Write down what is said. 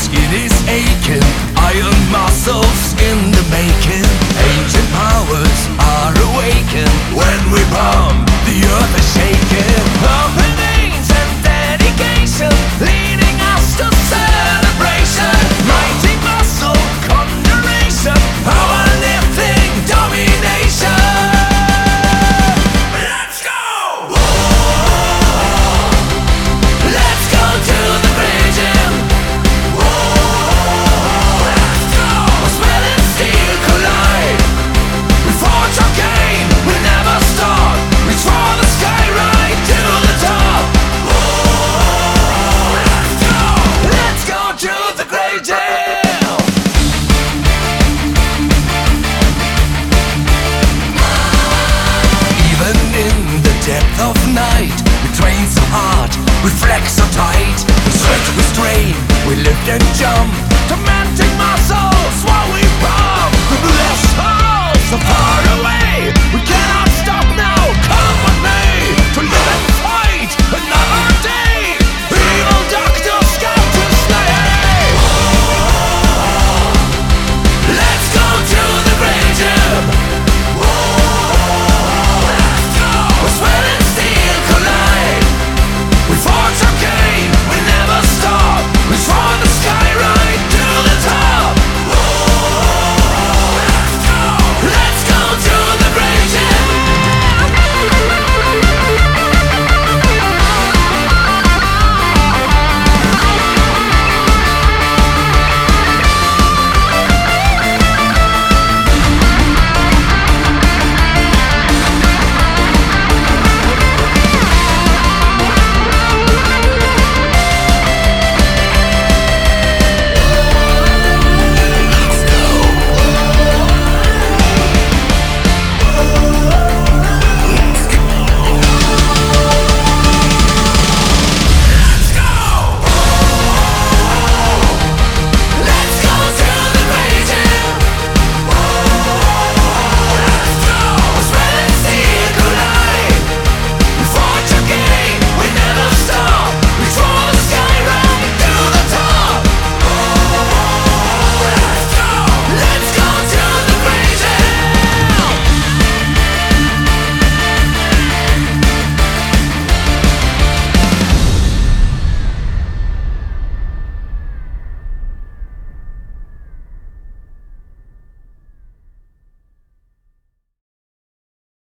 skin is aching, iron muscles in the making. Ancient powers are awakened when we bomb. The earth is shaking. Open veins and dedication, leading us to celebration. Mighty muscle conjuration, powerlifting domination. Let's go! Let's go to the great gym. Let's go! Sweat and steel collide. We forge our gain, we never stop. Reach for the sky, right to the top. Let's go! Let's go to the great gym. Even in the depth of night, we train so hard, we flex so tight. We stretch, we strain, we lift and jump. Tormenting muscles while we bomb. The blessed souls of